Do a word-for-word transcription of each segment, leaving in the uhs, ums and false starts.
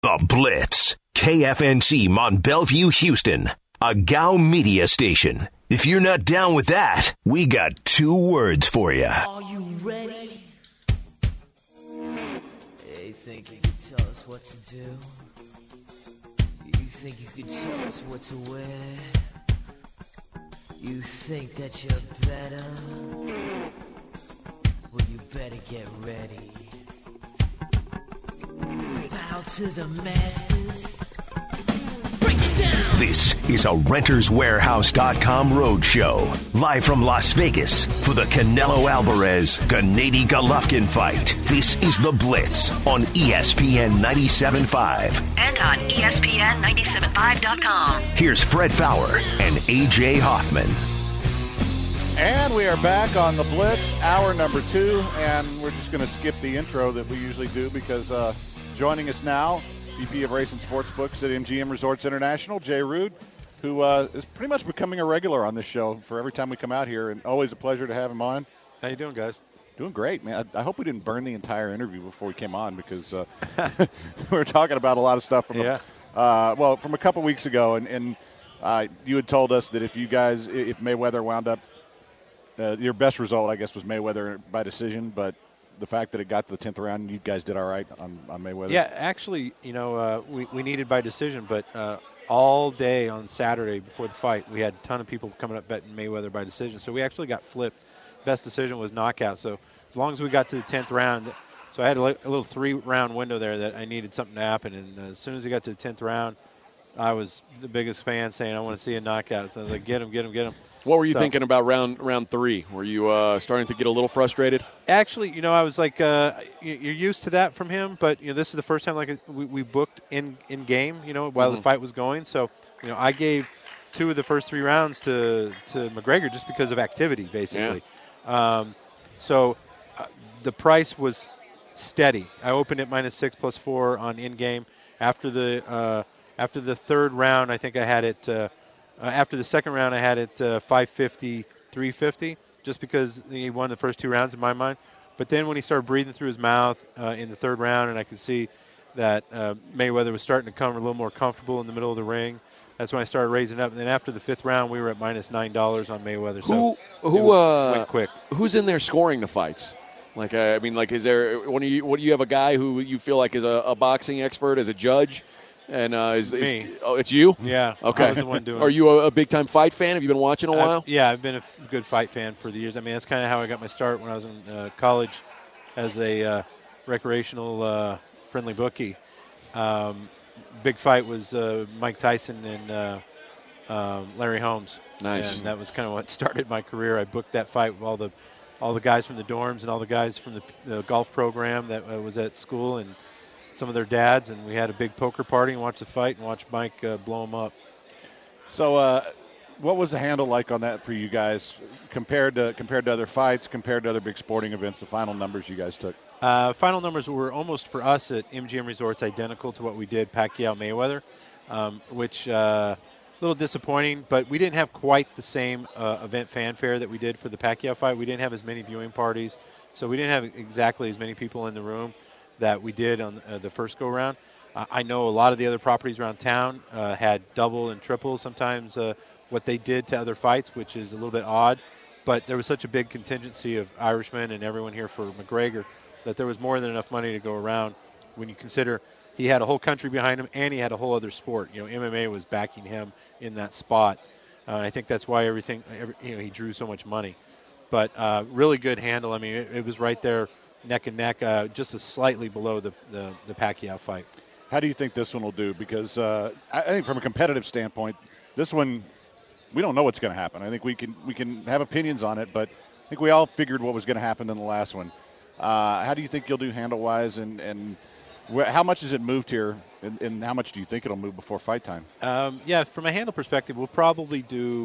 The Blitz. K F N C Mont Bellevue, Houston. A G A U media station. If you're not down with that, we got two words for you. Are you ready? You think you can tell us what to do? You think you can tell us what to wear? You think that you're better? Well, you better get ready. Bow to the masters. Break it down. This is a Renters Warehouse dot com roadshow. Live from Las Vegas for the Canelo Alvarez-Gennady Golovkin fight. This is The Blitz on E S P N ninety-seven point five. And on E S P N ninety-seven point five dot com. Here's Fred Fowler and A J Hoffman. And we are back on The Blitz, hour number two, and we're just going to skip the intro that we usually do because uh, joining us now, V P of Racing Sportsbooks at M G M Resorts International, Jay Rude, who uh, is pretty much becoming a regular on this show for every time we come out here, and always a pleasure to have him on. How you doing, guys? Doing great, man. I, I hope we didn't burn the entire interview before we came on because uh, we were talking about a lot of stuff from, yeah. a, uh, well, from a couple weeks ago, and, and uh, you had told us that if you guys, if Mayweather wound up, uh, your best result, I guess, was Mayweather by decision, but the fact that it got to the tenth round, you guys did all right on, on Mayweather? Yeah, actually, you know, uh, we, we needed by decision, but uh, all day on Saturday before the fight, we had a ton of people coming up betting Mayweather by decision. So we actually got flipped. Best decision was knockout. So as long as we got to the tenth round, so I had a, li- a little three-round window there that I needed something to happen. And uh, as soon as we got to the tenth round, I was the biggest fan saying, I want to see a knockout. So I was like, get him, get him, get him. What were you so, thinking about round round three? Were you uh, starting to get a little frustrated? Actually, you know, I was like, uh, you're used to that from him, but you know, this is the first time like we, we booked in in game, you know, while mm-hmm. the fight was going. So, you know, I gave two of the first three rounds to to McGregor just because of activity, basically. Yeah. Um, so uh, the price was steady. I opened at minus six plus four on in game. After the uh, after the third round, I think I had it. Uh, Uh, after the second round, I had it uh, five fifty, three fifty, just because he won the first two rounds in my mind. But then when he started breathing through his mouth uh, in the third round, and I could see that uh, Mayweather was starting to come a little more comfortable in the middle of the ring, that's when I started raising up. And then after the fifth round, we were at minus nine dollars on Mayweather. So who who uh, went quick. Who's in there scoring the fights? Like, uh, I mean, like, is there one of you? What do you have a guy who you feel like is a, a boxing expert, as a judge? And uh, is, is me? Oh, it's you? Yeah. Okay. I was the one doing Are you a, a big-time fight fan? Have you been watching a while? I've, yeah, I've been a f- good fight fan for the years. I mean, that's kind of how I got my start when I was in uh, college as a uh, recreational uh, friendly bookie. Um, big fight was uh, Mike Tyson and uh, um, Larry Holmes. Nice. And that was kind of what started my career. I booked that fight with all the all the guys from the dorms and all the guys from the, the golf program that uh, was at school, and some of their dads, and we had a big poker party and watched the fight and watched Mike uh, blow him up. So uh, what was the handle like on that for you guys compared to compared to other fights, compared to other big sporting events, the final numbers you guys took? Uh, final numbers were almost, for us at M G M Resorts, identical to what we did Pacquiao-Mayweather, um, which uh, a little disappointing, but we didn't have quite the same uh, event fanfare that we did for the Pacquiao fight. We didn't have as many viewing parties, so we didn't have exactly as many people in the room that we did on uh, the first go-round. Uh, I know a lot of the other properties around town uh, had double and triple sometimes uh, what they did to other fights, which is a little bit odd. But there was such a big contingency of Irishmen and everyone here for McGregor that there was more than enough money to go around when you consider he had a whole country behind him and he had a whole other sport. You know, M M A was backing him in that spot. Uh, I think that's why everything, every, you know, he drew so much money. But uh, really good handle. I mean, it, it was right there, neck and neck, uh, just a slightly below the, the, the Pacquiao fight. How do you think this one will do? Because uh, I think from a competitive standpoint, this one, we don't know what's going to happen. I think we can we can have opinions on it, but I think we all figured what was going to happen in the last one. Uh, how do you think you'll do handle-wise, and, and wh- how much has it moved here, and, and how much do you think it'll move before fight time? Um, yeah, from a handle perspective, we'll probably do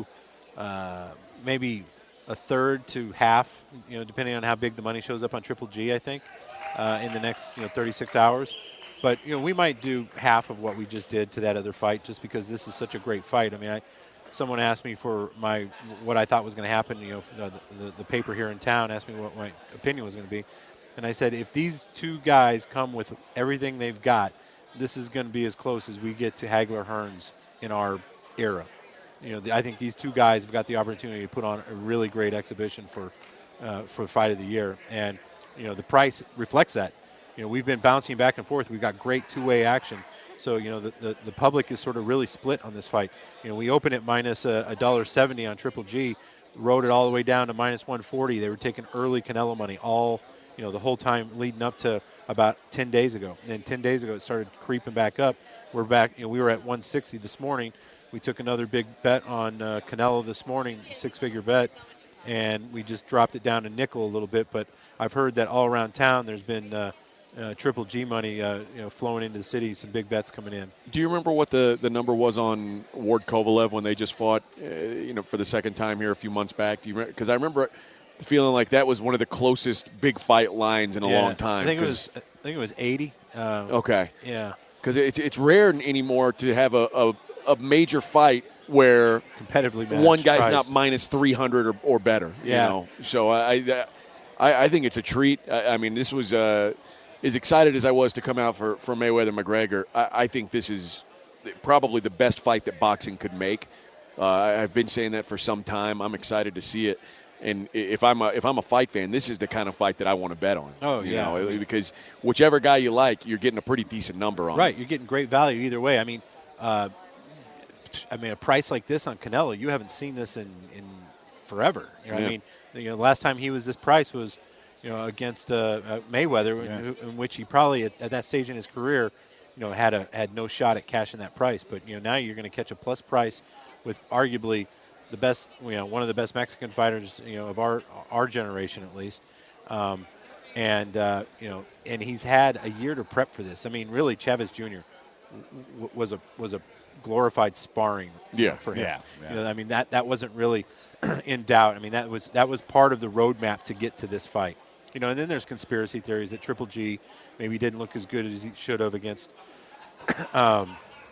uh, maybe – a third to half, you know, depending on how big the money shows up on Triple G, I think, uh, in the next, you know, thirty-six hours. But, you know, we might do half of what we just did to that other fight just because this is such a great fight. I mean, I, someone asked me for my what I thought was going to happen, you know, the, the, the paper here in town asked me what my opinion was going to be. And I said, if these two guys come with everything they've got, this is going to be as close as we get to Hagler Hearns in our era. You know, the, I think these two guys have got the opportunity to put on a really great exhibition for uh, for fight of the year, and you know the price reflects that. You know, we've been bouncing back and forth. We've got great two-way action, so you know the, the, the public is sort of really split on this fight. You know, we open it minus a, a dollar seventy on Triple G, rode it all the way down to minus one forty. They were taking early Canelo money all you know the whole time leading up to about ten days ago. And then ten days ago it started creeping back up. We're back. You know, we were at one sixty this morning. We took another big bet on uh, Canelo this morning, six-figure bet, and we just dropped it down to nickel a little bit. But I've heard that all around town there's been uh, uh, Triple G money, uh, you know, flowing into the city. Some big bets coming in. Do you remember what the, the number was on Ward Kovalev when they just fought, uh, you know, for the second time here a few months back? Do you because I remember feeling like that was one of the closest big fight lines in a yeah, long time. I think it was. I think it was eighty. Uh, okay. Yeah. Because it's it's rare anymore to have a, a, a major fight where competitively matched one guy's priced. not minus three hundred or, or better. Yeah. You know? So I, I I think it's a treat. I, I mean, this was uh, as excited as I was to come out for, for Mayweather McGregor. I, I think this is probably the best fight that boxing could make. Uh, I've been saying that for some time. I'm excited to see it. And if I'm a if I'm a fight fan, this is the kind of fight that I want to bet on. Oh you yeah, know, because whichever guy you like, you're getting a pretty decent number on. Right, you're getting great value either way. I mean, uh, I mean a price like this on Canelo, you haven't seen this in, in forever. You know, yeah. I mean, you know, the last time he was this price was, you know, against uh, uh, Mayweather, Yeah. in, in which he probably at, at that stage in his career, you know, had a had no shot at cashing that price. But you know, now you're going to catch a plus price with arguably the best, you know, one of the best Mexican fighters, you know, of our our generation at least, um, and uh, you know, and he's had a year to prep for this. I mean, really, Chavez Junior w- was a was a glorified sparring Yeah. for him. Yeah, yeah. You know, I mean that that wasn't really in doubt. I mean that was that was part of the roadmap to get to this fight. You know, and then there's conspiracy theories that Triple G maybe didn't look as good as he should have against um,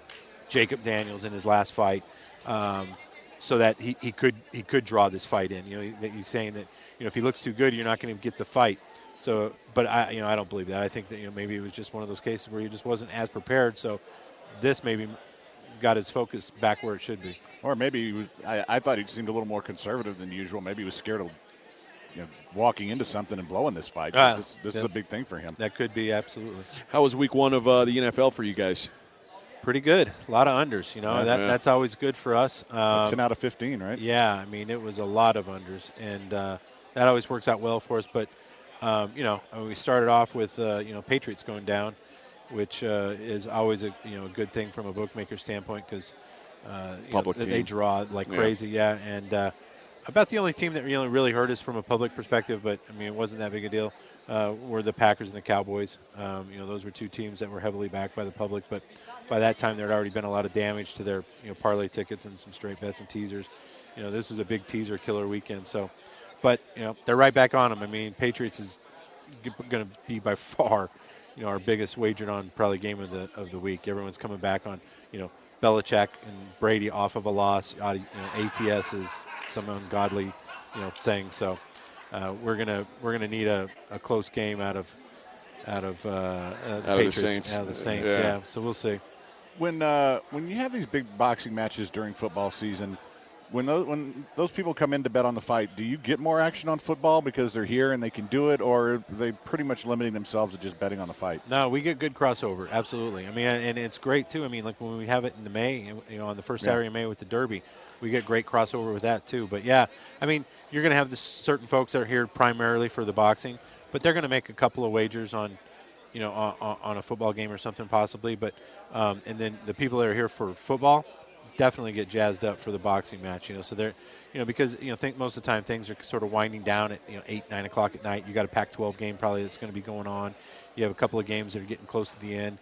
Jacob Daniels in his last fight. Um, so that he, he could he could draw this fight in. You know, that he's saying that, you know, if he looks too good, you're not going to get the fight. So, but I, you know, I don't believe that. I think that, you know, maybe it was just one of those cases where he just wasn't as prepared. So this maybe got his focus back where it should be. Or maybe he was, I, I thought he seemed a little more conservative than usual. Maybe he was scared of, you know, walking into something and blowing this fight. 'cause Ah, this this yeah. is a big thing for him. That could be, absolutely. How was week one of uh, the N F L for you guys? Pretty good. A lot of unders, you know. Yeah, that yeah. That's always good for us. Um, ten out of fifteen, right? Yeah, I mean, it was a lot of unders, and uh, that always works out well for us. But, um, you know, I mean, we started off with, uh, you know, Patriots going down, which uh, is always a, you know, a good thing from a bookmaker standpoint because uh, you know, Public they team. draw like Yeah. crazy, yeah. And uh, about the only team that really, really hurt us from a public perspective, but, I mean, it wasn't that big a deal, uh, were the Packers and the Cowboys. Um, you know, those were two teams that were heavily backed by the public, but by that time there had already been a lot of damage to their, you know, parlay tickets and some straight bets and teasers. You know, this was a big teaser killer weekend. So, but, you know, they're right back on them. I mean, Patriots is going to be by far, you know, our biggest wagered on probably game of the of the week. Everyone's coming back on, you know, Belichick and Brady off of a loss. Uh, you know, A T S is some ungodly, you know, thing. So uh, we're gonna we're gonna need a, a close game out of out of uh, uh, the Patriots, Saints. out of the Saints. Yeah. Yeah. So we'll see. When uh, when you have these big boxing matches during football season, when those when those people come in to bet on the fight, do you get more action on football because they're here and they can do it, or are they pretty much limiting themselves to just betting on the fight? No, we get good crossover, absolutely. I mean, and it's great too. I mean, like when we have it in the May, you know, on the first Yeah. Saturday in May with the Derby, we get great crossover with that too. But yeah, I mean, you're going to have this certain folks that are here primarily for the boxing, but they're going to make a couple of wagers on, you know, on, on a football game or something possibly. But um, and then the people that are here for football definitely get jazzed up for the boxing match. You know, so they're, you know, because you know, think most of the time things are sort of winding down at you know eight, nine o'clock at night. You got a Pac twelve game probably that's going to be going on. You have a couple of games that are getting close to the end,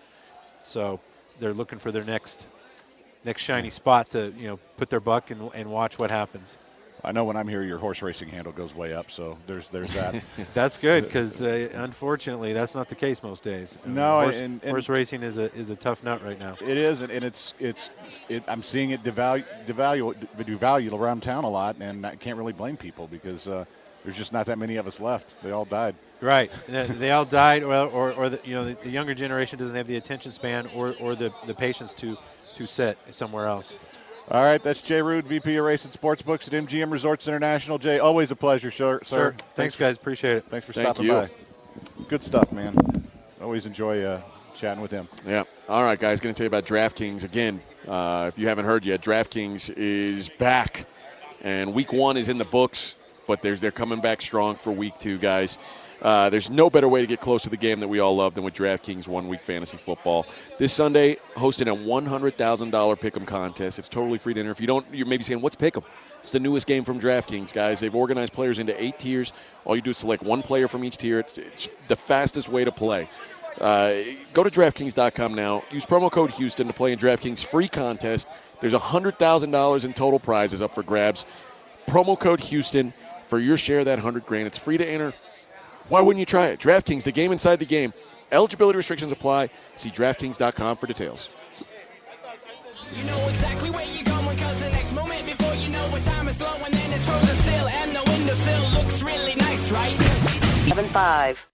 so they're looking for their next next shiny spot to you know put their buck and, and watch what happens. I know when I'm here, your horse racing handle goes way up, so there's there's that. That's good because uh, unfortunately that's not the case most days. I mean, No, horse, and- and- horse racing is a is a tough nut right now. It is, and, and it's it's it, I'm seeing it devalue devalue devalue around town a lot, and I can't really blame people because uh, there's just not that many of us left. They all died. Right. they, they all died, or, or, or the, you know, the, the younger generation doesn't have the attention span or, or the, the patience to, to sit somewhere else. All right, that's Jay Rude, V P of Racing Sportsbooks at M G M Resorts International. Jay, always a pleasure, sir. Sure. Thanks, Thanks guys. Appreciate it. Thanks for Thank stopping you. by. Good stuff, man. Always enjoy uh, chatting with him. Yeah. All right, guys. Going to tell you about DraftKings again. Uh, if you haven't heard yet, DraftKings is back, and Week One is in the books, but they're they're coming back strong for Week Two, guys. Uh, there's no better way to get close to the game that we all love than with DraftKings One Week Fantasy Football. This Sunday, hosting a one hundred thousand dollars Pick'em contest. It's totally free to enter. If you don't, you're maybe saying, what's Pick'em? It's the newest game from DraftKings, guys. They've organized players into eight tiers. All you do is select one player from each tier. It's, it's the fastest way to play. Uh, go to DraftKings dot com now. Use promo code Houston to play in DraftKings free contest. There's one hundred thousand dollars in total prizes up for grabs. Promo code Houston for your share of that one hundred grand. It's free to enter. Why wouldn't you try it? DraftKings, the game inside the game. Eligibility restrictions apply. See DraftKings dot com for details. You know exactly where you're going, cause the next moment before you know what time is slow, and then it's frozen still, and the windowsill looks really nice, right? Seven five.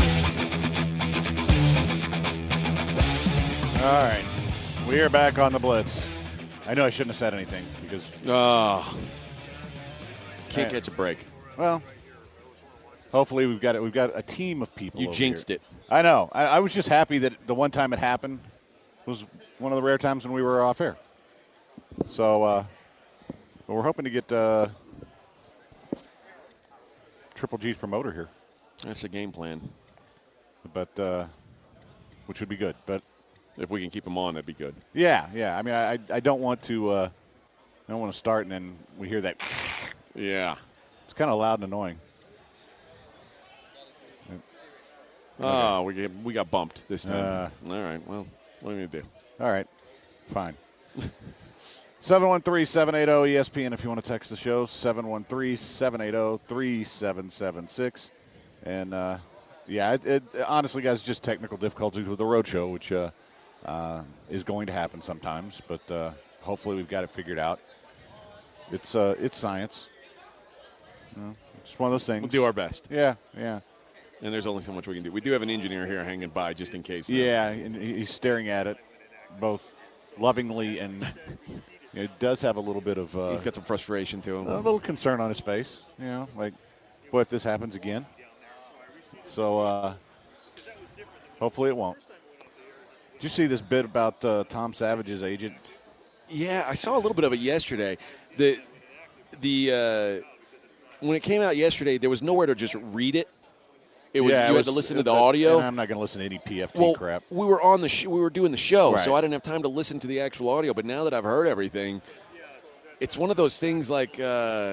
All right, we are back on the Blitz. I know I shouldn't have said anything because, Oh, can't Hey. catch a break. well, hopefully we've got it. We've got a team of people. You over jinxed here. it. I know. I, I was just happy that the one time it happened was one of the rare times when we were off air. So, uh, but we're hoping to get uh, Triple G's promoter here, That's the game plan. but uh, which would be good. But If we can keep them on, that'd be good. yeah, yeah. I mean, I I don't want to. Uh, I don't want to start and then we hear that. Yeah. It's kind of loud and annoying. Oh, we get, we got bumped this time. Uh, All right. Well, what are we gonna do? All right, fine. seven one three, seven eight zero, E S P N if you want to text the show, seven one three, seven eight zero, three seven seven six. And, uh, yeah, it, it, honestly, guys, just technical difficulties with the road show, which uh, uh, is going to happen sometimes. But uh, hopefully we've got it figured out. It's uh, it's science. You know, it's one of those things. We'll do our best. Yeah, yeah. And there's only so much we can do. We do have an engineer here hanging by just in case. Yeah, and he's staring at it both lovingly and you know, it does have a little bit of uh, He's got some frustration to him. a little concern on his face. You know, like, boy, if this happens again. So uh, hopefully it won't. Did you see this bit about uh, Tom Savage's agent? Yeah, I saw a little bit of it yesterday. The the uh, when it came out yesterday, there was nowhere to just read it. It was yeah, you it had to was- listen to it's the a- audio. and I'm not going to listen to any P F T well, crap. we were on the sh- we were doing the show, Right. so I didn't have time to listen to the actual audio. But now that I've heard everything, it's one of those things like uh,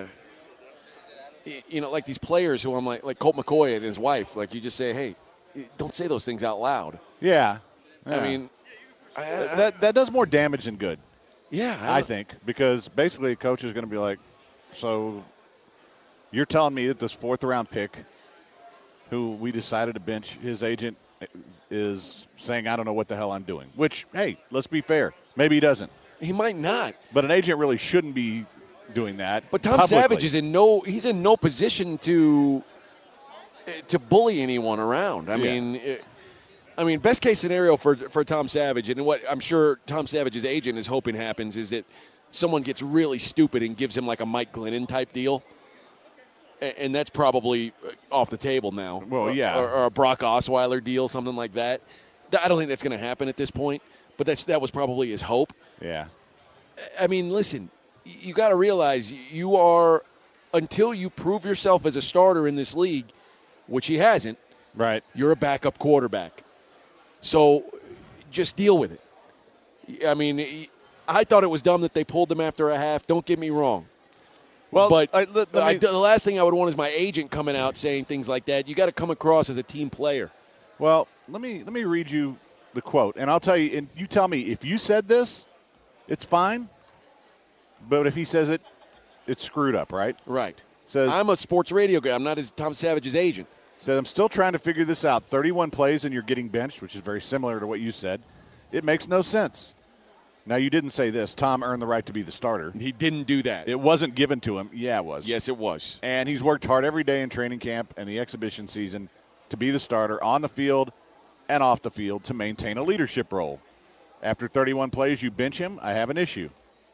y- you know, like these players who I'm like, like Colt McCoy and his wife. Like you just say, hey, don't say those things out loud. Yeah. I yeah. mean, I, I, that that does more damage than good. yeah, I don't- think, because basically a coach is going to be like, so you're telling me that this fourth round pick, who we decided to bench, his agent is saying, I don't know what the hell I'm doing. Which, hey, let's be fair. Maybe he doesn't. he might not. But an agent really shouldn't be doing that. But Tom publicly. Savage is in no he's in no position to to bully anyone around. I Yeah. mean, it, I mean, best case scenario for for Tom Savage, and what I'm sure Tom Savage's agent is hoping happens is that someone gets really stupid and gives him like a Mike Glennon type deal, A- and that's probably off the table now. Well, yeah. or, or a Brock Osweiler deal, something like that. Th- I don't think that's going to happen at this point, but that's that was probably his hope. Yeah. I mean, listen, you got to realize you are, until you prove yourself as a starter in this league, which he hasn't, Right. you're a backup quarterback. So just deal with it. I mean, I thought it was dumb that they pulled them after a half. Don't get me wrong. Well, but I, let, let I, me- the last thing I would want is my agent coming out saying things like that. You got to come across as a team player. Well, let me let me read you the quote, and I'll tell you. And you tell me if you said this, it's fine. But if he says it, it's screwed up, right? Right. Says I'm a sports radio guy. I'm not as Tom Savage's agent. says I'm still trying to figure this out. thirty-one plays and you're getting benched, which is very similar to what you said. It makes no sense. Now, you didn't say this. Tom earned the right to be the starter. He didn't do that. It wasn't given to him. Yeah, it was. Yes, it was. And he's worked hard every day in training camp and the exhibition season to be the starter on the field and off the field to maintain a leadership role. After thirty-one plays, you bench him, I have an issue.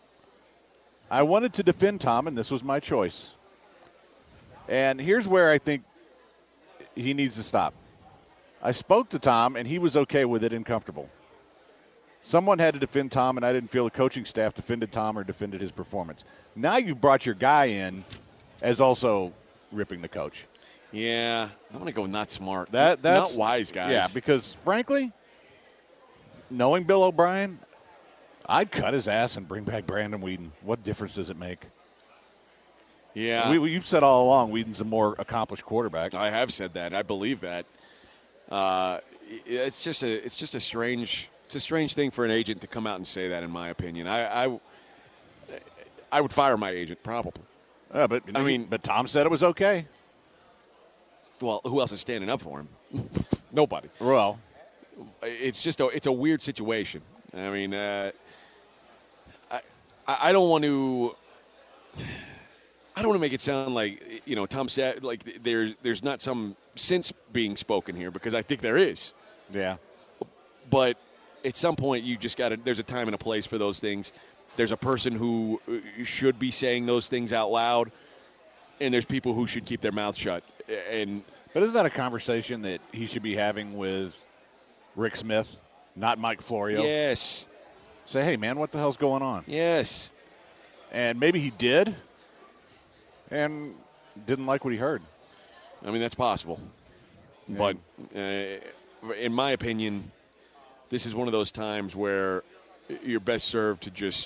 I wanted to defend Tom, and this was my choice. And here's where I think he needs to stop. I spoke to Tom, and he was okay with it and comfortable. Someone had to defend Tom, and I didn't feel the coaching staff defended Tom or defended his performance. Now you've brought your guy in as also ripping the coach. Yeah, I'm going to go not smart. That That's not wise, guys. Yeah, because, frankly, knowing Bill O'Brien, I'd cut his ass and bring back Brandon Weeden. What difference does it make? Yeah. We, we, you've said all along Whedon's a more accomplished quarterback. I have said that. I believe that. Uh, it's just a it's just a strange it's a strange thing for an agent to come out and say that, in my opinion. I I, I would fire my agent probably. Yeah, but I mean, but Tom said it was okay. Well, who else is standing up for him? Nobody. Well, it's just a it's a weird situation. I mean, uh, I I don't want to. I don't want to make it sound like, you know, Tom said, like there's there's not some sense being spoken here, because I think there is. Yeah. But at some point, you just got to. There's a time and a place for those things. There's a person who should be saying those things out loud, and there's people who should keep their mouth shut. And but isn't that a conversation that he should be having with Rick Smith, not Mike Florio? Yes. Say, hey, man, what the hell's going on? Yes. And maybe he did, and didn't like what he heard. I mean, that's possible. Yeah. But uh, in my opinion, this is one of those times where you're best served to just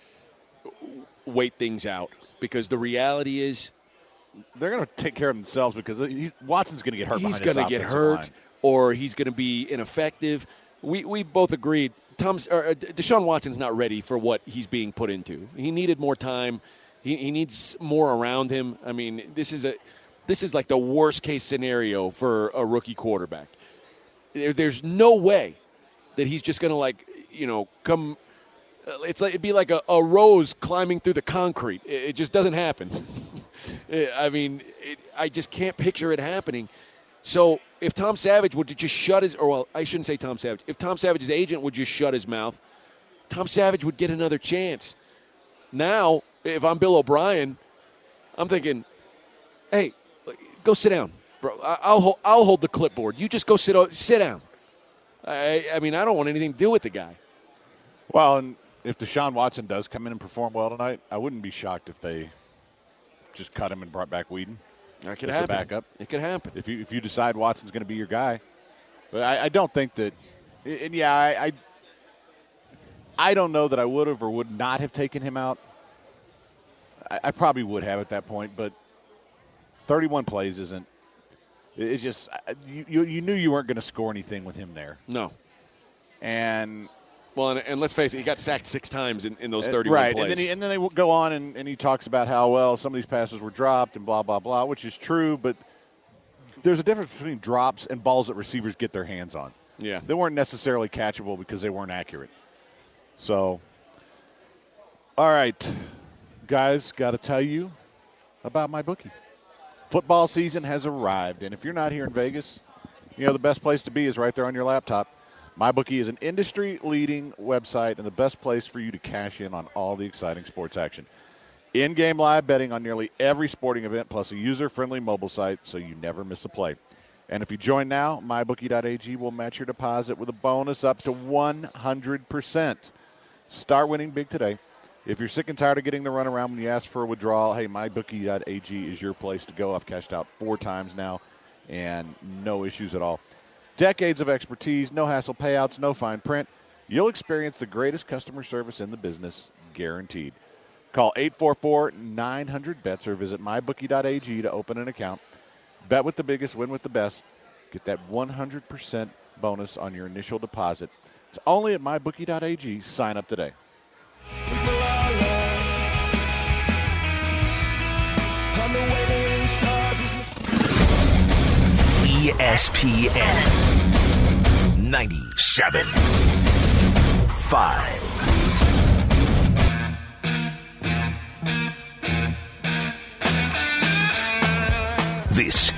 wait things out, because the reality is they're going to take care of themselves, because he's, Watson's going to get hurt. He's going to get hurt, line. or he's going to be ineffective. We we both agreed. Tom's or Deshaun Watson's not ready for what he's being put into. He needed more time. He he needs more around him. I mean, this is a this is like the worst case scenario for a rookie quarterback. There, there's no way that he's just going to, like, you know, come. It's like it'd be like a, a rose climbing through the concrete. It, it just doesn't happen. I mean, it, I just can't picture it happening. So if Tom Savage would just shut his, or well, I shouldn't say Tom Savage. If Tom Savage's agent would just shut his mouth, Tom Savage would get another chance. Now, if I'm Bill O'Brien, I'm thinking, hey, go sit down, bro. I'll hold, I'll hold the clipboard. You just go sit sit down. I, I mean, I don't want anything to do with the guy. Well, and if Deshaun Watson does come in and perform well tonight, I wouldn't be shocked if they just cut him and brought back Weeden. That could happen. happen. Backup. It could happen. If you if you decide Watson's going to be your guy. But I, I don't think that – and, yeah, I, I I don't know that I would have or would not have taken him out. I, I probably would have at that point, but thirty-one plays isn't – it's just you, – you, you knew you weren't going to score anything with him there. No. And – Well, and, and let's face it, he got sacked six times in, in those thirty-one right. plays. Right, and then, he, and then they go on and, and he talks about how, well, some of these passes were dropped and blah, blah, blah, which is true, but there's a difference between drops and balls that receivers get their hands on. Yeah. They weren't necessarily catchable because they weren't accurate. So, all right, guys, got to tell you about MyBookie. Football season has arrived, and if you're not here in Vegas, you know the best place to be is right there on your laptop. MyBookie is an industry-leading website and the best place for you to cash in on all the exciting sports action. In-game live betting on nearly every sporting event, plus a user-friendly mobile site so you never miss a play. And if you join now, my bookie dot a g will match your deposit with a bonus up to one hundred percent. Start winning big today. If you're sick and tired of getting the runaround when you ask for a withdrawal, hey, my bookie dot a g is your place to go. I've cashed out four times now, and no issues at all. Decades of expertise, no hassle payouts, no fine print. You'll experience the greatest customer service in the business, guaranteed. Call eight four four, nine hundred, B E T S or visit my bookie dot a g to open an account. Bet with the biggest, win with the best. Get that one hundred percent bonus on your initial deposit. It's only at my bookie dot a g. Sign up today. E S P N ninety-seven point five.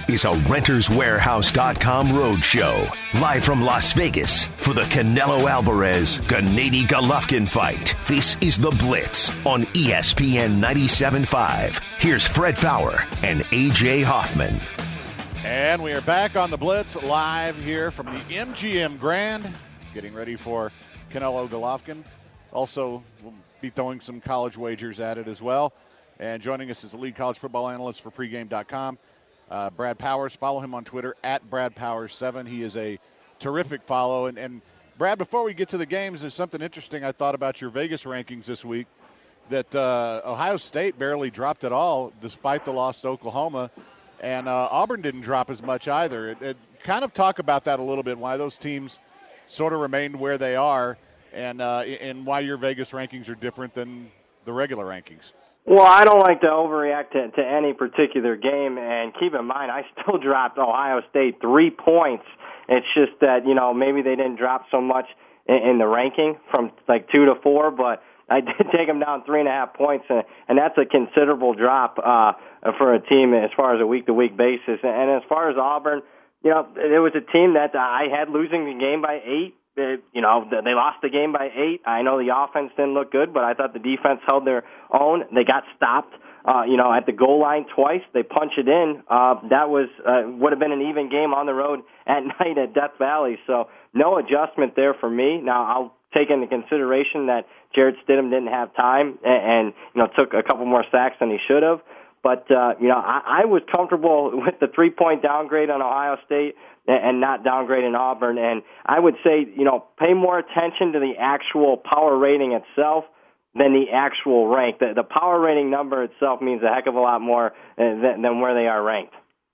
is a Renters Warehouse dot com road show. Live from Las Vegas for the Canelo Alvarez-Gennady Golovkin fight. This is The Blitz on E S P N ninety-seven point five. Here's Fred Faour and A J Hoffman. And we are back on The Blitz live here from the M G M Grand, getting ready for Canelo Golovkin. Also, we'll be throwing some college wagers at it as well. And joining us is the lead college football analyst for pregame dot com, uh, Brad Powers. Follow him on Twitter at Brad Powers seven. He is a terrific follow. And, and Brad, before we get to the games, there's something interesting I thought about your Vegas rankings this week, that uh, Ohio State barely dropped at all despite the loss to Oklahoma. And uh, Auburn didn't drop as much either. It, it kind of talk about that a little bit, why those teams sort of remained where they are, and uh, and why your Vegas rankings are different than the regular rankings. Well, I don't like to overreact to, to any particular game, and keep in mind, I still dropped Ohio State three points. It's just that, you know, maybe they didn't drop so much in, in the ranking from like two to four, but I did take them down three and a half points, and, and that's a considerable drop uh, for a team as far as a week-to-week basis. And as far as Auburn, you know, it was a team that I had losing the game by eight. It, you know, they lost the game by eight. I know the offense didn't look good, but I thought the defense held their own. They got stopped, uh, you know, at the goal line twice. They punch it in. Uh, that was uh, would have been an even game on the road at night at Death Valley. So no adjustment there for me. Now I'll take into consideration that Jarrett Stidham didn't have time and, and you know took a couple more sacks than he should have. But uh, you know I, I was comfortable with the three-point downgrade on Ohio State and not downgrading Auburn. And I would say, you know, pay more attention to the actual power rating itself than the actual rank. The, the power rating number itself means a heck of a lot more uh, than, than where they are ranked.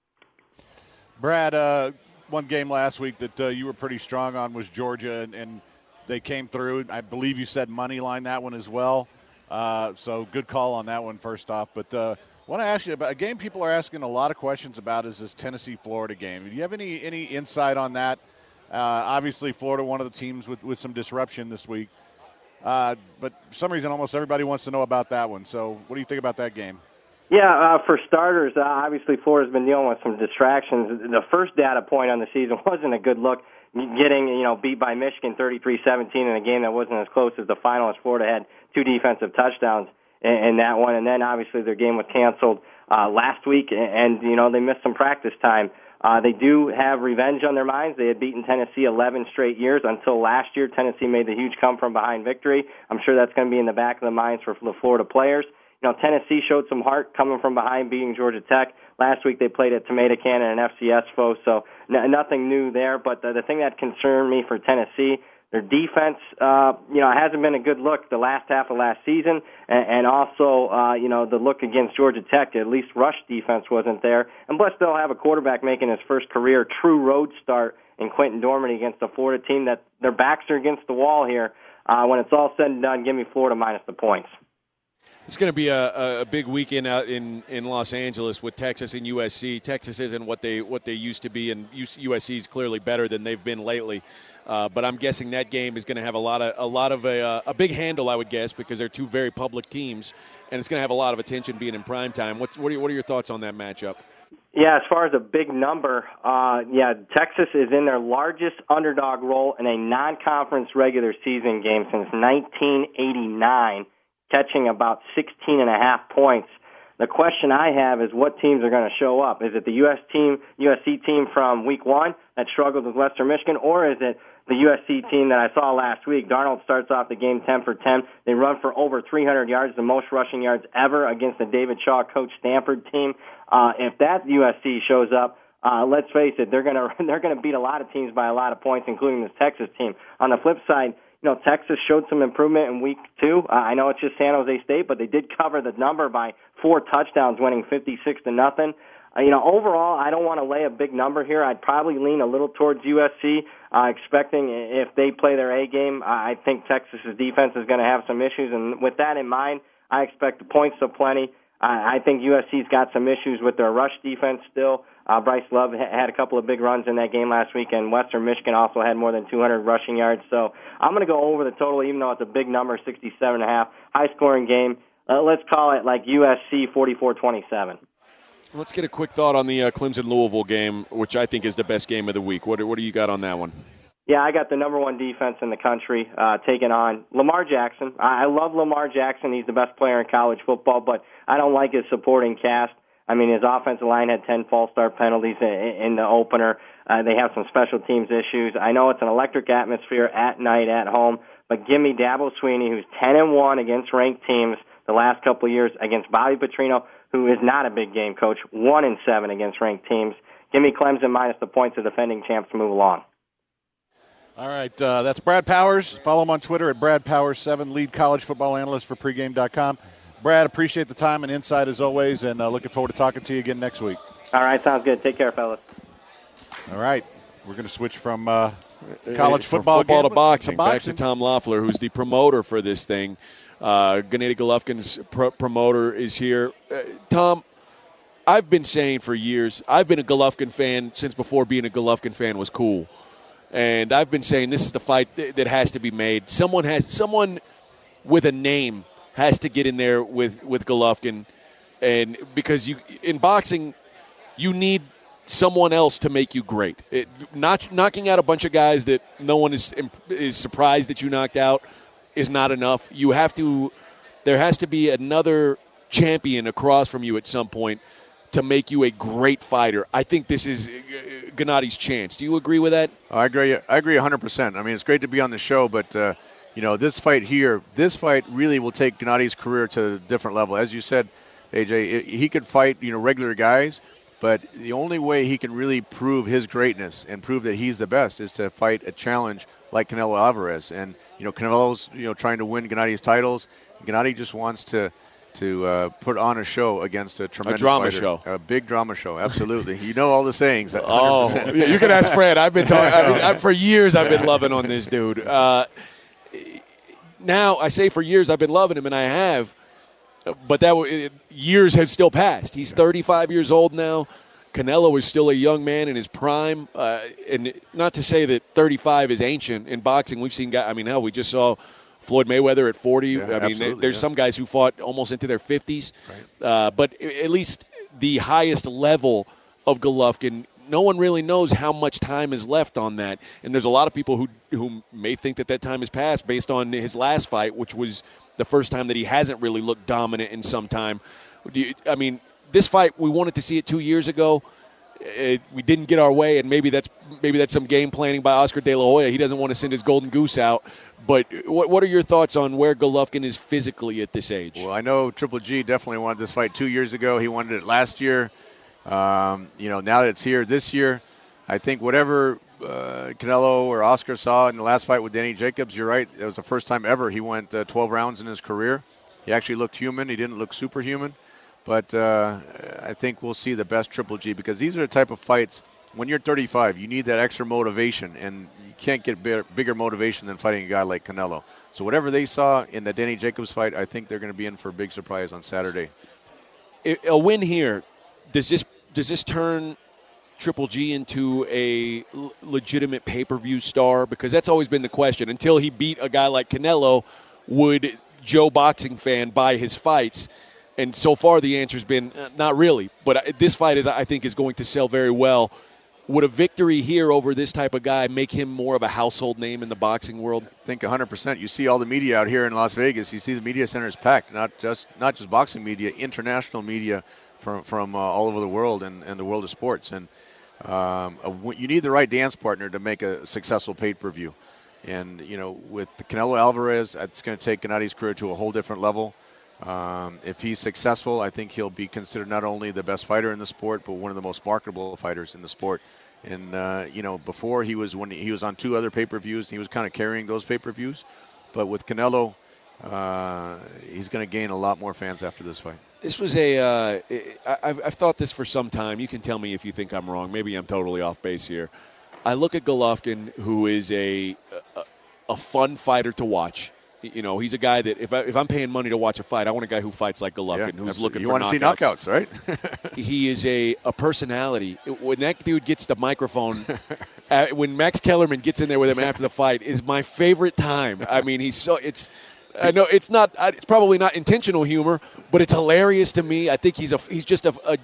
Brad, uh, one game last week that uh, you were pretty strong on was Georgia, and, and they came through. I believe you said money line that one as well. Uh, so good call on that one first off. But uh, I want to ask you about a game people are asking a lot of questions about is this Tennessee-Florida game. Do you have any, any insight on that? Uh, obviously, Florida, one of the teams with, with some disruption this week. Uh, but for some reason, almost everybody wants to know about that one. So what do you think about that game? Yeah, uh, for starters, uh, obviously Florida's been dealing with some distractions. The first data point on the season wasn't a good look, getting you know beat by Michigan thirty-three seventeen in a game that wasn't as close as the final, as Florida had two defensive touchdowns in that one, and then obviously their game was canceled uh, last week, and you know they missed some practice time. Uh, they do have revenge on their minds. They had beaten Tennessee eleven straight years until last year. Tennessee made the huge come-from-behind victory. I'm sure that's going to be in the back of the minds for the Florida players. You know, Tennessee showed some heart coming from behind, beating Georgia Tech. Last week they played at Tomato Can and an F C S foe, so n- nothing new there. But the, the thing that concerned me for Tennessee, their defense, uh, you know, hasn't been a good look the last half of last season, and, and also, uh, you know, the look against Georgia Tech, at least rush defense wasn't there. And plus, they'll have a quarterback making his first career true road start in Quentin Dormady against a Florida team that their backs are against the wall here. Uh, when it's all said and done, give me Florida minus the points. It's going to be a, a big weekend out in, in Los Angeles with Texas and U S C. Texas isn't what they what they used to be, and U S C is clearly better than they've been lately. Uh, but I'm guessing that game is going to have a lot of a lot of a, a big handle, I would guess, because they're two very public teams, and it's going to have a lot of attention being in prime time. What's what are what are your thoughts on that matchup? Yeah, as far as a big number, uh, yeah, Texas is in their largest underdog role in a non-conference regular season game since nineteen eighty-nine. Catching about sixteen and a half points. The question I have is what teams are going to show up? Is it the U S team, U S C team from week one that struggled with Western Michigan, or is it the U S C team that I saw last week? Darnold starts off the game ten for ten. They run for over three hundred yards, the most rushing yards ever against the David Shaw coach Stanford team. Uh, if that U S C shows up, uh, let's face it, they're going to they're going to beat a lot of teams by a lot of points, including this Texas team. On the flip side, you know, Texas showed some improvement in week two. Uh, I know it's just San Jose State, but they did cover the number by four touchdowns, winning fifty-six to nothing. Uh, you know, overall, I don't want to lay a big number here. I'd probably lean a little towards U S C, uh, expecting if they play their A game, I think Texas's defense is going to have some issues. And with that in mind, I expect the points of plenty. Uh, I think U S C's got some issues with their rush defense still. Uh, Bryce Love ha- had a couple of big runs in that game last week, and Western Michigan also had more than two hundred rushing yards. So I'm going to go over the total, even though it's a big number, sixty-seven and a half. High-scoring game. Uh, let's call it like U S C forty-four twenty-seven. Let's get a quick thought on the uh, Clemson-Louisville game, which I think is the best game of the week. What, what do you got on that one? Yeah, I got the number one defense in the country uh, taking on Lamar Jackson. I, I love Lamar Jackson. He's the best player in college football, but I don't like his supporting cast. I mean, his offensive line had ten false start penalties in, in the opener. Uh, they have some special teams issues. I know it's an electric atmosphere at night, at home, but give me Dabo Swinney, who's ten and one against ranked teams the last couple of years, against Bobby Petrino, who is not a big game coach, one and seven against ranked teams. Give me Clemson minus the points of defending champs to move along. All right, uh, that's Brad Powers. Follow him on Twitter at Brad Powers seven, lead college football analyst for pregame dot com. Brad, appreciate the time and insight as always, and uh, looking forward to talking to you again next week. All right, sounds good. Take care, fellas. All right, we're going to switch from uh, college football, football to, to boxing. boxing. Back to Tom Loeffler, who's the promoter for this thing. Uh, Gennady Golovkin's pro- promoter is here. Uh, Tom, I've been saying for years, I've been a Golovkin fan since before being a Golovkin fan was cool. And I've been saying this is the fight th- that has to be made. Someone has someone with a name has to get in there with, with Golovkin, and because you in boxing, you need someone else to make you great. It, not knocking out a bunch of guys that no one is is surprised that you knocked out is not enough. You have to. There has to be another champion across from you at some point to make you a great fighter. I think this is Gennady's chance. Do you agree with that? I agree. I agree one hundred percent. I mean, it's great to be on the show, but uh, you know, this fight here, this fight really will take Gennady's career to a different level. As you said, A J, he could fight, you know, regular guys, but the only way he can really prove his greatness and prove that he's the best is to fight a challenge like Canelo Alvarez. And you know, Canelo's you know trying to win Gennady's titles. Gennady just wants to. to uh, put on a show against a tremendous a drama fighter. show, a big drama show. Absolutely, you know all the sayings. Oh, yeah, you can ask Fred. I've been talking I mean, I, for years. I've been loving on this dude. Uh, now I say for years I've been loving him, and I have, but that it, years have still passed. He's thirty-five years old now. Canelo is still a young man in his prime, uh, and not to say that thirty-five is ancient in boxing. We've seen guys. I mean, hell, we just saw Floyd Mayweather at forty. Yeah, I mean, there's yeah. some guys who fought almost into their fifties. Right. Uh, but at least the highest level of Golovkin, no one really knows how much time is left on that. And there's a lot of people who who may think that that time has passed based on his last fight, which was the first time that he hasn't really looked dominant in some time. Do you, I mean, this fight, we wanted to see it two years ago. It, we didn't get our way, and maybe that's maybe that's some game planning by Oscar De La Hoya. He doesn't want to send his golden goose out. But what what are your thoughts on where Golovkin is physically at this age? Well, I know Triple G definitely wanted this fight two years ago. He wanted it last year. Um, you know, now that it's here this year, I think whatever uh, Canelo or Oscar saw in the last fight with Danny Jacobs, you're right. It was the first time ever he went uh, twelve rounds in his career. He actually looked human. He didn't look superhuman. But uh, I think we'll see the best Triple G, because these are the type of fights, when you're thirty-five, you need that extra motivation, and you can't get bigger, bigger motivation than fighting a guy like Canelo. So whatever they saw in the Danny Jacobs fight, I think they're going to be in for a big surprise on Saturday. A win here, does this does this turn Triple G into a l- legitimate pay-per-view star? Because that's always been the question. Until he beat a guy like Canelo, would Joe Boxing fan buy his fights? And so far the answer's been uh, not really. But this fight, is I think, is going to sell very well. Would a victory here over this type of guy make him more of a household name in the boxing world? I think one hundred percent. You see all the media out here in Las Vegas. You see the media center is packed, not just not just boxing media, international media from from uh, all over the world and, and the world of sports. And um, a, you need the right dance partner to make a successful pay-per-view. And, you know, with Canelo Alvarez, it's going to take Gennady's career to a whole different level. Um, if he's successful, I think he'll be considered not only the best fighter in the sport, but one of the most marketable fighters in the sport. And, uh, you know, before he was when he was on two other pay-per-views, he was kind of carrying those pay-per-views. But with Canelo, uh, he's going to gain a lot more fans after this fight. This was a uh, – I've, I've thought this for some time. You can tell me if you think I'm wrong. Maybe I'm totally off base here. I look at Golovkin, who is a, a, a fun fighter to watch. You know, he's a guy that if, I, if I'm paying money to watch a fight, I want a guy who fights like Golovkin, Yeah, who's absolutely. looking you for want knockouts. to see knockouts, right? He is a, a personality. When that dude gets the microphone, uh, when Max Kellerman gets in there with him after the fight, is my favorite time. I mean, he's so it's. I know it's not. It's probably not intentional humor, but it's hilarious to me. I think he's a he's just a, a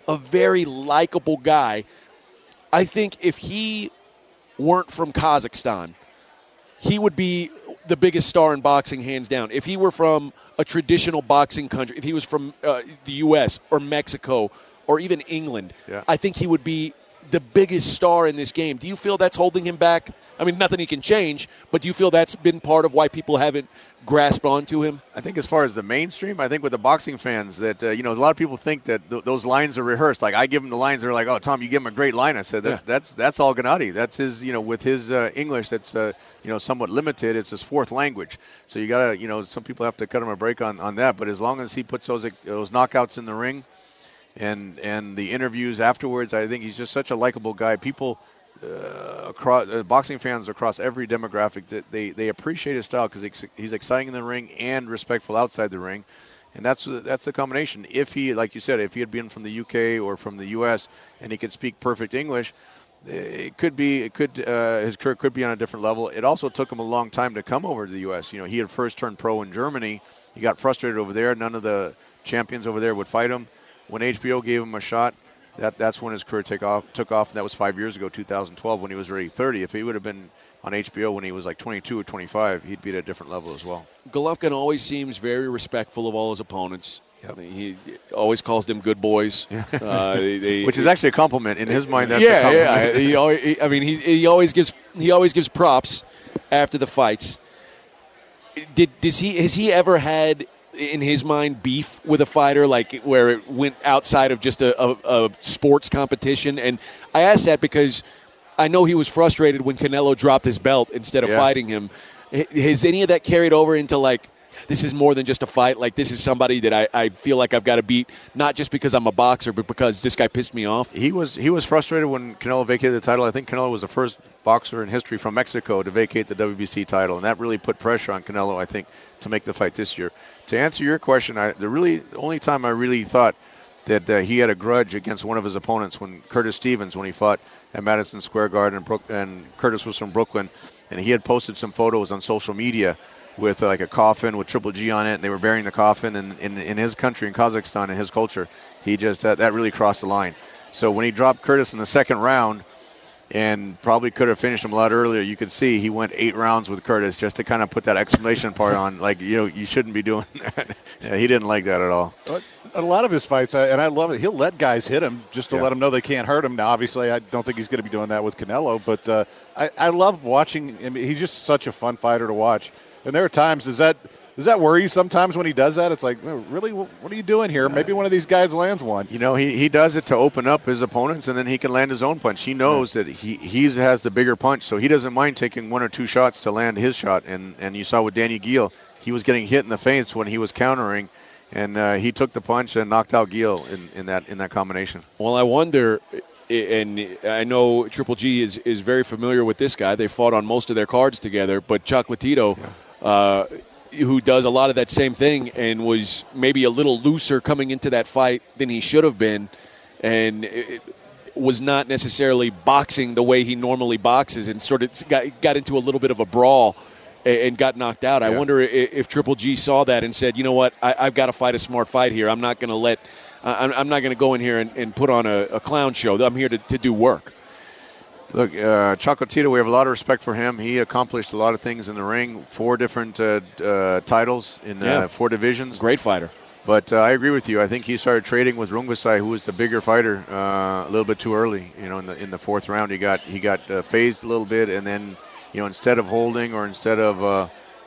a very likable guy. I think if he weren't from Kazakhstan, he would be the biggest star in boxing, hands down. If he were from a traditional boxing country, if he was from uh, the U S or Mexico or even England, Yeah. I think he would be the biggest star in this game. Do you feel that's holding him back? I mean, nothing he can change, but do you feel that's been part of why people haven't grasped onto him? I think as far as the mainstream, I think with the boxing fans that, uh, you know, a lot of people think that th- those lines are rehearsed. Like I give them the lines, they're like, oh, Tom, you give him a great line. I said, that, Yeah. that's that's all Gennady. That's his, you know, with his uh, English, that's, uh, you know, somewhat limited. It's his fourth language. So you got to, you know, some people have to cut him a break on, on that. But as long as he puts those those knockouts in the ring and, and the interviews afterwards, I think he's just such a likable guy. People uh, across uh, boxing fans across every demographic, that they, they appreciate his style because he's, he's exciting in the ring and respectful outside the ring. And that's that's the combination. If he, like you said, if he had been from the U K or from the U S and he could speak perfect English, it could be, it could uh, his career could be on a different level. It also took him a long time to come over to the U S. You know, he had first turned pro in Germany. He got frustrated over there. None of the champions over there would fight him. When H B O gave him a shot, that that's when his career took off. Took off, and that was five years ago, two thousand twelve, when he was already thirty. If he would have been on H B O when he was like twenty-two or twenty-five, he'd be at a different level as well. Golovkin always seems very respectful of all his opponents. Yep. He always calls them good boys. Yeah. Uh, they, they, Which is actually a compliment in his mind. That's yeah, a compliment. yeah. He always, he, I mean, he, he always gives he always gives props after the fights. Did does he has he ever had in his mind beef with a fighter, like where it went outside of just a, a, a sports competition? And I ask that because I know he was frustrated when Canelo dropped his belt instead of Yeah. fighting him. Has any of that carried over into, like, this is more than just a fight? Like, this is somebody that I, I feel like I've got to beat, not just because I'm a boxer, but because this guy pissed me off? He was he was frustrated when Canelo vacated the title. I think Canelo was the first boxer in history from Mexico to vacate the W B C title, and that really put pressure on Canelo, I think, to make the fight this year. To answer your question, I, the really the only time I really thought that uh, he had a grudge against one of his opponents when Curtis Stevens, when he fought at Madison Square Garden, and, Brook, and Curtis was from Brooklyn, and he had posted some photos on social media with uh, like a coffin with Triple G on it, and they were burying the coffin. And in, in his country, in Kazakhstan, in his culture, he just that, that really crossed the line. So when he dropped Curtis in the second round, and probably could have finished him a lot earlier, you could see he went eight rounds with Curtis just to kind of put that exclamation part on, like, you know, you shouldn't be doing that. Yeah, he didn't like that at all. A lot of his fights, and I love it, he'll let guys hit him just to Yeah. let them know they can't hurt him. Now, obviously, I don't think he's going to be doing that with Canelo, but uh, I, I love watching him. He's just such a fun fighter to watch. And there are times, does that does that worry you sometimes when he does that? It's like, oh, really, what are you doing here? Maybe one of these guys lands one. You know, he, he does it to open up his opponents, and then he can land his own punch. He knows that he he's has the bigger punch, so he doesn't mind taking one or two shots to land his shot. And, and you saw with Danny Gil, he was getting hit in the face when he was countering, and uh, he took the punch and knocked out Gil in, in that in that combination. Well, I wonder, and I know Triple G is, is very familiar with this guy. They fought on most of their cards together, but Chocolatito, yeah. uh, who does a lot of that same thing and was maybe a little looser coming into that fight than he should have been, and it was not necessarily boxing the way he normally boxes, and sort of got, got into a little bit of a brawl and got knocked out. Yeah. I wonder if, if Triple G saw that and said, you know what, I, I've got to fight a smart fight here. I'm not going to let, I'm, I'm not going to go in here and, and put on a, a clown show. I'm here to, to do work. Look, uh, Chocolatito, we have a lot of respect for him. He accomplished a lot of things in the ring, four different uh, uh, titles in yeah. uh, four divisions. Great fighter. But uh, I agree with you. I think he started trading with Rungvisai, who was the bigger fighter, uh, a little bit too early. You know, in the in the fourth round, he got he got uh, phased a little bit, and then, you know, instead of holding or instead of uh,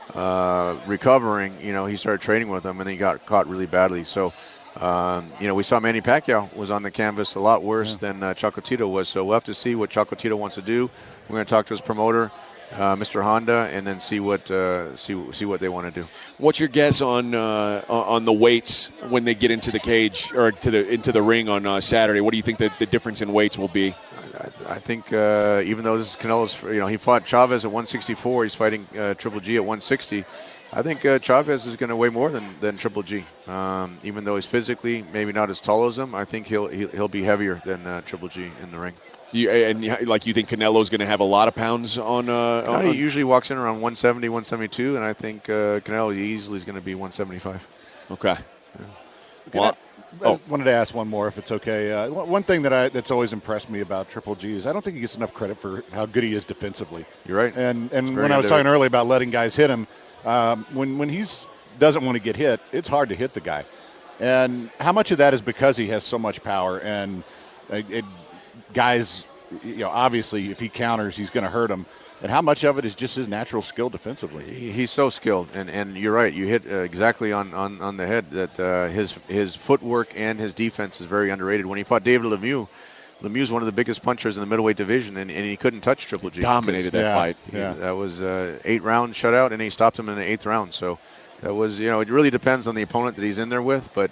uh, recovering, you know, he started trading with him, and he got caught really badly. So. Um, you know, we saw Manny Pacquiao was on the canvas a lot worse yeah. than uh, Chocolatito was. So we'll have to see what Chocolatito wants to do. We're going to talk to his promoter, uh, Mister Honda, and then see what uh, see see what they want to do. What's your guess on uh, on the weights when they get into the cage or to the into the ring on uh, Saturday? What do you think that the difference in weights will be? I, I think uh, even though this is Canelo's, you know, he fought Chavez at one sixty-four. He's fighting uh, Triple G at one sixty. I think uh, Chavez is going to weigh more than, than Triple G. Um, even though he's physically maybe not as tall as him, I think he'll he'll, he'll be heavier than uh, Triple G in the ring. You, and like you think Canelo's going to have a lot of pounds on? Uh, on he usually walks in around one seventy, one seventy-two, and I think uh, Canelo easily is going to be one seventy-five. Okay. Well, I, I wanted to ask one more, if it's okay. Uh, one thing that I that's always impressed me about Triple G is I don't think he gets enough credit for how good he is defensively. You're right. And and very when I was underrated. talking earlier about letting guys hit him, um, when when he's doesn't want to get hit, it's hard to hit the guy. And how much of that is because he has so much power and uh, it, guys, you know, obviously if he counters, he's going to hurt him. And how much of it is just his natural skill defensively? He- He's so skilled, and, and you're right. You hit uh, exactly on, on, on the head that uh, his his footwork and his defense is very underrated. When he fought David Lemieux, Lemieux's one of the biggest punchers in the middleweight division, and, and he couldn't touch Triple G. Dominated that Yeah, fight. He- yeah. That was uh, eight round shutout, and he stopped him in the eighth round. So that was, you know, it really depends on the opponent that he's in there with, but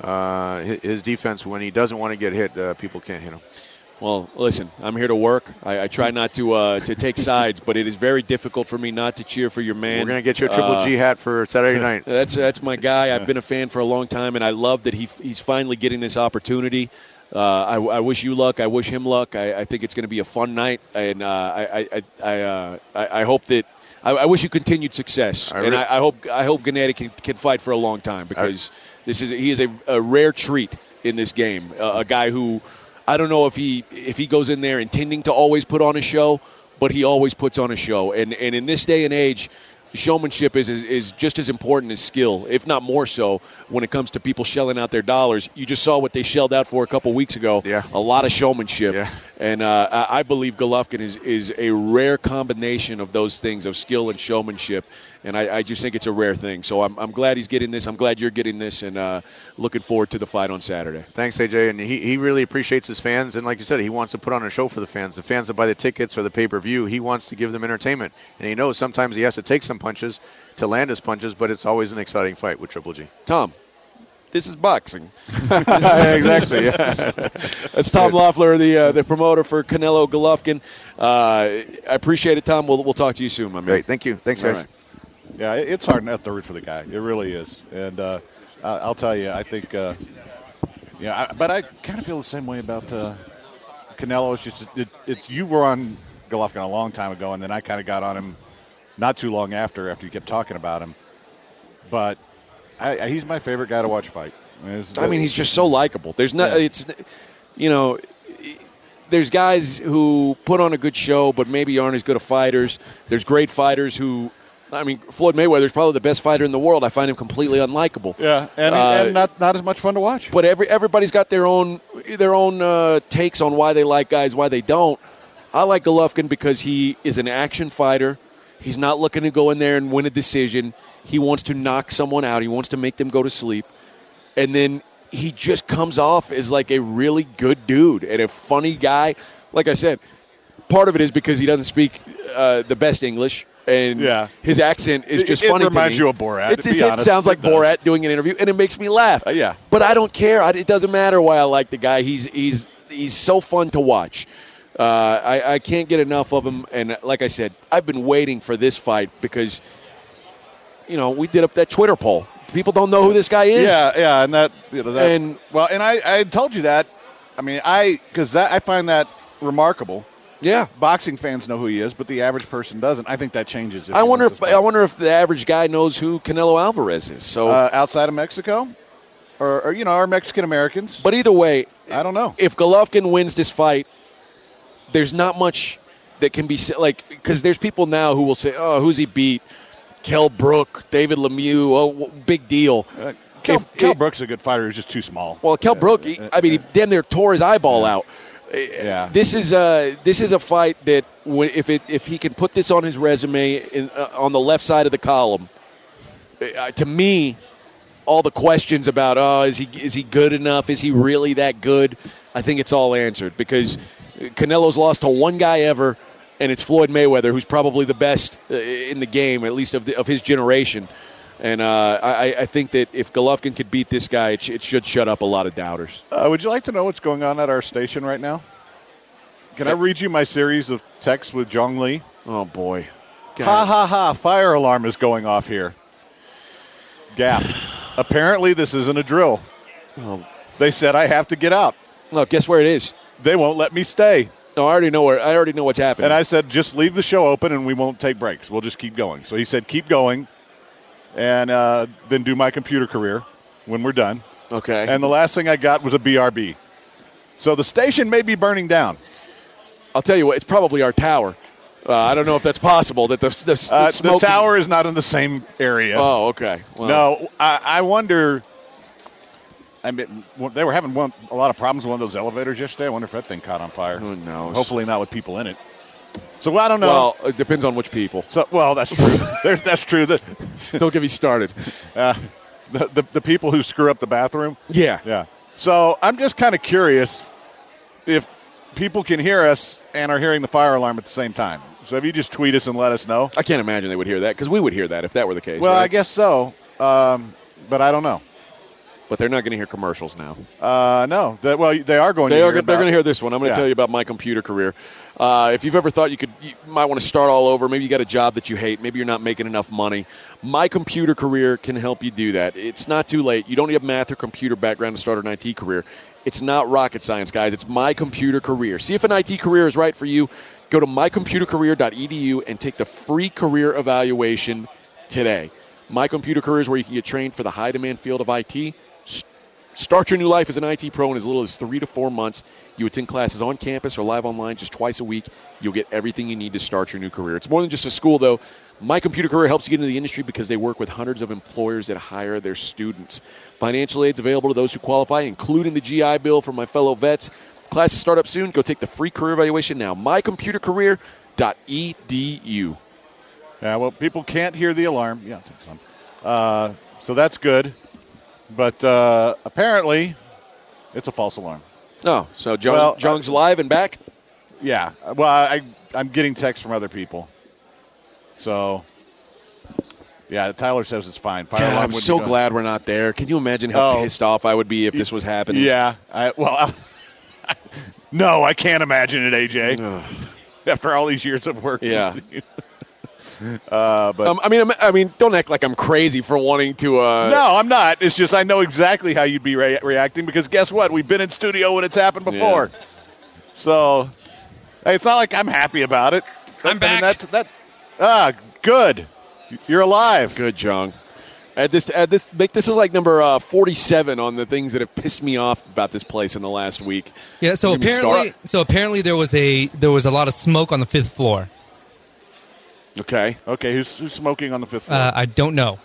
uh, his, his defense, when he doesn't want to get hit, uh, people can't hit him. Well, listen, I'm here to work. I, I try not to uh, to take sides, but it is very difficult for me not to cheer for your man. We're going to get you a Triple Uh, G hat for Saturday night. That's that's my guy. I've been a fan for a long time, and I love that he he's finally getting this opportunity. Uh, I, I wish you luck. I wish him luck. I, I think it's going to be a fun night, and uh, I I I, uh, I I hope that I, I wish you continued success, I and re- I, I hope I hope Gennady can can fight for a long time because this is he is a, a rare treat in this game. Uh, a guy who I don't know if he if he goes in there intending to always put on a show, but he always puts on a show, and and in this day and age, showmanship is, is is just as important as skill, if not more so, when it comes to people shelling out their dollars. You just saw what they shelled out for a couple weeks ago. Yeah. A lot of showmanship. Yeah. And uh, I I believe Golovkin is, is a rare combination of those things, of skill and showmanship. And I, I just think it's a rare thing. So I'm, I'm glad he's getting this. I'm glad you're getting this, and uh, looking forward to the fight on Saturday. Thanks, A J. And he, he really appreciates his fans. And like you said, he wants to put on a show for the fans. The fans that buy the tickets or the pay-per-view, he wants to give them entertainment. And he knows sometimes he has to take some punches to land his punches, but it's always an exciting fight with Triple G. Tom, this is boxing. Exactly. Yeah. That's Tom Loeffler, the uh, the promoter for Canelo Golovkin. Uh, I appreciate it, Tom. We'll, we'll talk to you soon, my man. Great. Thank you. Thanks, All guys. right. Yeah, it- it's hard not to root for the guy. It really is. And uh, I- I'll tell you, I think, uh, yeah, I, but I kind of feel the same way about uh, Canelo. It's just, it, it's you were on Golovkin a long time ago, and then I kind of got on him not too long after, after you kept talking about him. But I, I, he's my favorite guy to watch fight. I mean, it's- I mean, he's just so likable. There's not. Yeah. It's, you know, there's guys who put on a good show, but maybe aren't as good of fighters. There's great fighters who. I mean, Floyd Mayweather is probably the best fighter in the world. I find him completely unlikable. Yeah, and, Uh, and not not as much fun to watch. But every everybody's got their own their own uh, takes on why they like guys, why they don't. I like Golovkin because he is an action fighter. He's not looking to go in there and win a decision. He wants to knock someone out. He wants to make them go to sleep. And then he just comes off as like a really good dude and a funny guy. Like I said, part of it is because he doesn't speak uh, the best English. And Yeah. his accent is It- just it funny to me. reminds you of Borat, It, to it, be it honest. sounds like It does. Borat doing an interview, and it makes me laugh. Uh, yeah. But I don't care. I, it doesn't matter why I like the guy. He's he's he's so fun to watch. Uh, I, I can't get enough of him. And like I said, I've been waiting for this fight because, you know, we did up that Twitter poll. People don't know who this guy is. Yeah, yeah, and that, you know, that And- well, and I, I told you that. I mean, I because that I find that remarkable. Yeah. Boxing fans know who he is, but the average person doesn't. I think that changes. If I he wonder wins if this fight. I wonder if the average guy knows who Canelo Alvarez is. So, uh, outside of Mexico, or, or you know, our Mexican Americans. but either way, I don't know. if Golovkin wins this fight, there's not much that can be said. Like, because there's people now who will say, "Oh, who's he beat? Kell Brook, David Lemieux. Oh, w- big deal." Uh, Kel, If- Kel if- Brook's is a good fighter. He's just too small. Well, Kell Yeah, Brook, he, uh, I mean, he damn near tore his eyeball out. Yeah. This is a this is a fight that when, if it if he can put this on his resume in, uh, on the left side of the column, uh, to me, all the questions about oh is he is he good enough? Is he really that good? I think it's all answered because Canelo's lost to one guy ever, and it's Floyd Mayweather, who's probably the best uh, in the game, at least of the, of his generation. And uh, I, I think that if Golovkin could beat this guy, it, sh- it should shut up a lot of doubters. Uh, would you like to know what's going on at our station right now? Can I read you my series of texts with Jong Lee? Oh boy! Ha ha ha! Fire alarm is going off here. Gap. Apparently, this isn't a drill. Oh, They said I have to get out. look, guess where it is? They won't let me stay. No, I already know where. I already know what's happening. And I said, just leave the show open and we won't take breaks. We'll just keep going. So he said, keep going, and uh, then do my computer career when we're done. Okay. And the last thing I got was a B R B. So the station may be burning down. I'll tell you what, it's probably our tower. Uh, I don't know if that's possible. That the the, the, Uh, smoke the tower is not in the same area. Oh, okay. Well, No, I, I wonder. I mean, well, they were having one, a lot of problems with one of those elevators yesterday. I wonder if that thing caught on fire. Who knows? Hopefully not with people in it. So I don't know. Well, it depends on which people. So well, that's true. There's, that's true. The, Don't get me started. uh, the, the the people who screw up the bathroom. Yeah. Yeah. So I'm just kind of curious if people can hear us and are hearing the fire alarm at the same time. So if you just tweet us and let us know. I can't imagine they would hear that because we would hear that if that were the case. Well, right? I guess so. Um, but I don't know. But they're not going to hear commercials now. Uh, no. That, well, they are going They to are. hear They're about- going to hear this one. I'm going to Yeah. tell you about my computer career. Uh, if you've ever thought you could, you might want to start all over. Maybe you got a job that you hate. Maybe you're not making enough money. My computer career can help you do that. It's not too late. You don't need a math or computer background to start an I T career. It's not rocket science, guys. It's My Computer Career. See if an I T career is right for you. Go to my computer career dot e d u and take the free career evaluation today. My Computer Career is where you can get trained for the high-demand field of I T. Start your new life as an I T pro in as little as three to four months. You attend classes on campus or live online just twice a week. You'll get everything you need to start your new career. It's more than just a school, though. My Computer Career helps you get into the industry because they work with hundreds of employers that hire their students. Financial aid's available to those who qualify, including the G I Bill for my fellow vets. Classes start up soon. Go take the free career evaluation now. my computer career dot e d u. Yeah, well, people can't hear the alarm. Yeah, I'll take some. Uh, so that's good. But uh, apparently, it's a false alarm. Oh, so Jung, Well, Jung's live and back? Yeah. Well, I, I'm getting texts from other people. So, yeah, Tyler says it's fine. Fire God, alarm I'm wouldn't so be going- glad we're not there. Can you imagine how Oh. pissed off I would be if this was happening? Yeah. I, well, I, no, I can't imagine it, A J. Ugh. After all these years of work. Yeah. uh, but Um, I mean, I'm- I mean, don't act like I'm crazy for wanting to. Uh, no, I'm not. It's just I know exactly how you'd be re- reacting because guess what? We've been in studio when it's happened before. So, hey, it's not like I'm happy about it. I'm I mean, back. that's, that, ah, good. You're alive. Good, Jung. Add this. Add this. Make this is like number uh, forty-seven on the things that have pissed me off about this place in the last week. Yeah, so Give me apparently, start. so apparently there was a there was a lot of smoke on the fifth floor. Okay. Okay, who's, who's smoking on the fifth floor? Uh, I don't know.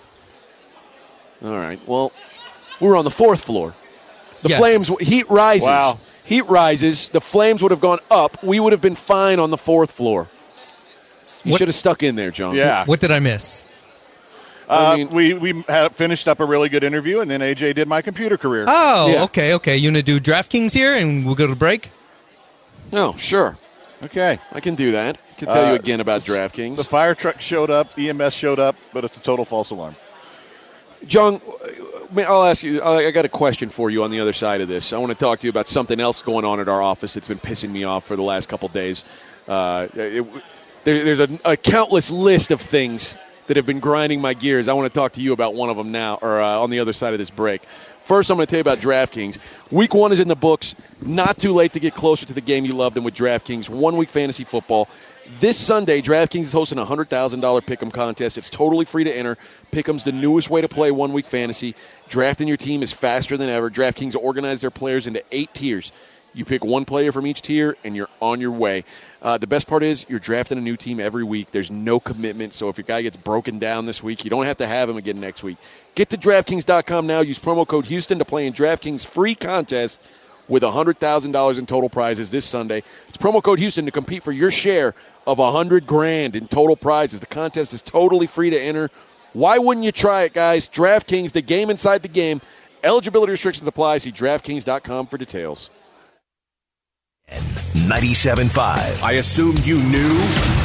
All right. Well, we were on the fourth floor. The Yes. flames. Heat rises. Wow. Heat rises. The flames would have gone up. We would have been fine on the fourth floor. You What- should have stuck in there, Jung. yeah. What did I miss? Uh, I mean- we we had finished up a really good interview, and then A J did my computer career. Oh, Yeah. okay, okay. You want to do DraftKings here, and we'll go to break? No, sure. Okay. I can do that. I can tell Uh, you again about DraftKings. The fire truck showed up, E M S showed up, but it's a total false alarm. Jung, I'll ask you. I got a question for you on the other side of this. I want to talk to you about something else going on at our office that's been pissing me off for the last couple days. Uh, it, there, there's a, a countless list of things that have been grinding my gears. I want to talk to you about one of them now, or uh, on the other side of this break. First, I'm going to tell you about DraftKings. Week one is in the books. Not too late to get closer to the game you love than with DraftKings. One week fantasy football. This Sunday, DraftKings is hosting a one hundred thousand dollars Pick'em contest. It's totally free to enter. Pick'em's the newest way to play one-week fantasy. Drafting your team is faster than ever. DraftKings organized their players into eight tiers. You pick one player from each tier, and you're on your way. Uh, the best part is you're drafting a new team every week. There's no commitment, so if your guy gets broken down this week, you don't have to have him again next week. Get to DraftKings dot com now. Use promo code Houston to play in DraftKings free contest with one hundred thousand dollars in total prizes this Sunday. It's promo code Houston to compete for your share of one hundred grand in total prizes. The contest is totally free to enter. Why wouldn't you try it, guys? DraftKings, the game inside the game. Eligibility restrictions apply. See DraftKings dot com for details. ninety-seven point five. I assumed you knew.